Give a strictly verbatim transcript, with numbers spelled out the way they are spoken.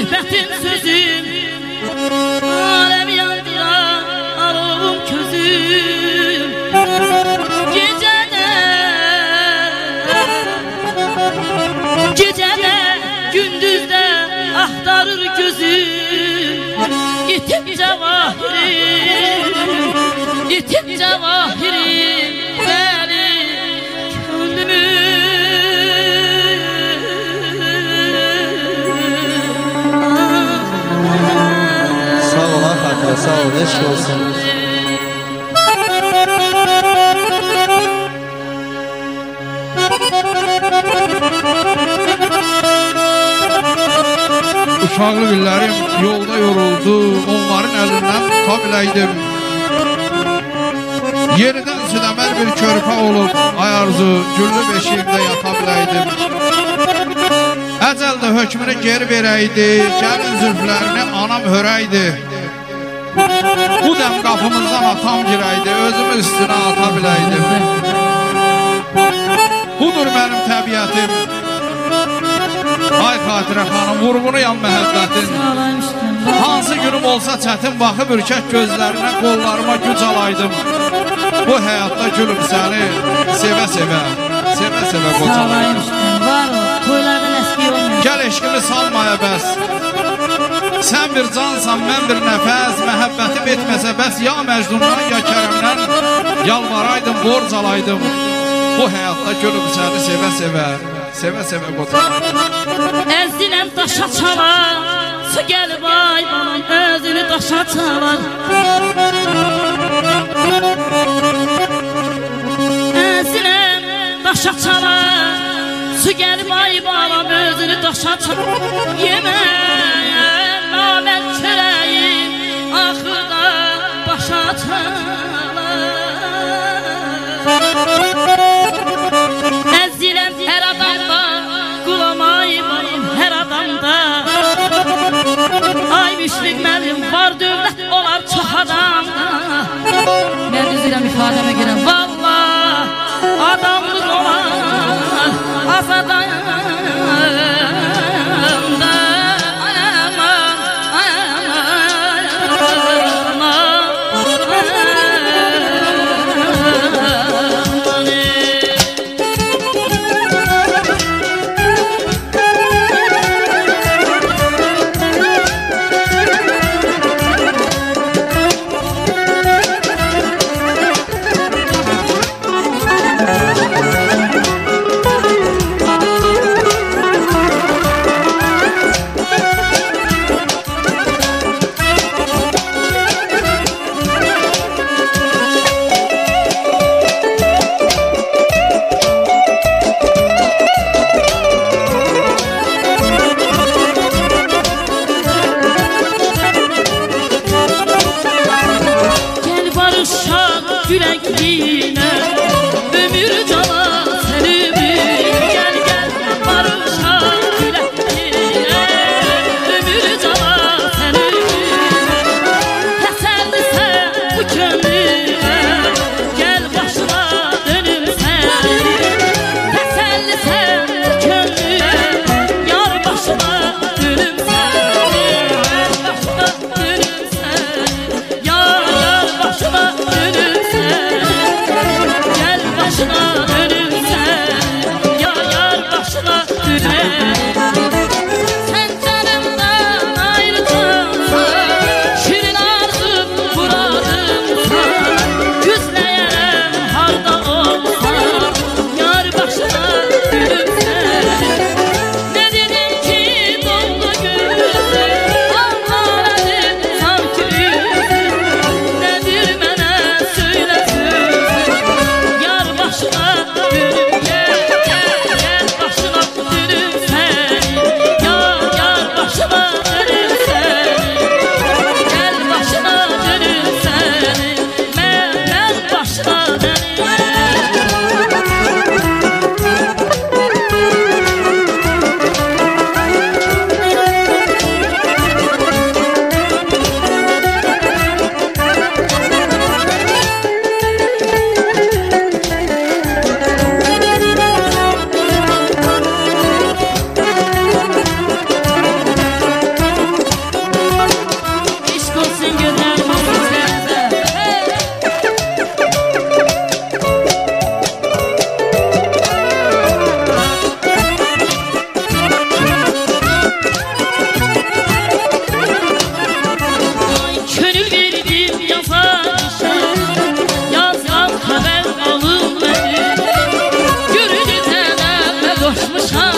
söhbətin sözüm aləm yandıran arovum közüm gecədə gecədə gündüzdə axtarır gözüm itib cəvahirim itib cəvahirim mənim könlümü. Sağ ol, eşk olsun. Uşaqlı günlərim yolda yoruldu, onların əlindən tuta biləydim. Yeridən südəməl bir körpə olub, ay arzu, güllü beşiyimdə yata biləydim. Əcəl də hökmünü geri verəydi, gəlin zülflərini anam hörəydi. Bu dəm qapımızdan atam girəydi, özümü üstünə ata biləydim. Budur mənim təbiətim, ay Xatirə xanım, vurğunuyam məhəbbətin. Hansı günüm olsa çətin baxıb ürkək gözlərinə, qollarıma güc alaydım. Bu həyatda gülüm səni sevə-sevə, sevə-sevə qocalaydım. Gəl eşqimi salmaya bəs, sən bir cansan, mən bir nəfəs, məhəbbətim etməsə bəs, ya Məcnundan, ya Kərəmdən yalvaraydım, borc alaydım. Bu həyatda gülüm səni sevə-sevə, sevə-sevə qocalaydım. Əziləm daşa çalar, su gəlib ay balam, özünü daşa çalar. Əziləm daşa çalar, su gəlib ay balam, özünü daşa çalar. Yeməyəm namən çörəyim, axırda başa çalar. Əziləm hər adamda, qulam ay balam, hər adamda. Ay müşrik mənim, var dövlət olar çox adamda. Mən üzürəm ifadəmə girəm, vallah adamlıq olar az adamda. Yüreğine ömür cala senimi, gel gel barışa yüreğine ömür cala senimi. Teselli sen bu könlüme, gel başına dönüm sen. Teselli sen bu könlüme, yar başına dönüm sen. Başına dönüm sen, yar yar başına dönüm sen. Başına dönürsen, ya yar başına döner. Sen canımdan ayrıcansan, şirin arzum muradımsan. Güzləyərəm harda olsan, yar başına dönürsən. Ne dedim ki doldu gözüm, anlamadın sanki üzüm. Nedir mənə söylə sözüm, başına dönüm gel, gel, gel başına dönüm sen. çıxar